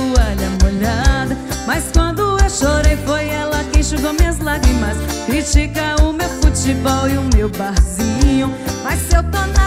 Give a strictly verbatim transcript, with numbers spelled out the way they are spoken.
toalha molhada. Mas quando eu chorei foi ela quem enxugou minhas lágrimas. Critica o meu futebol e o meu barzinho, mas se eu tô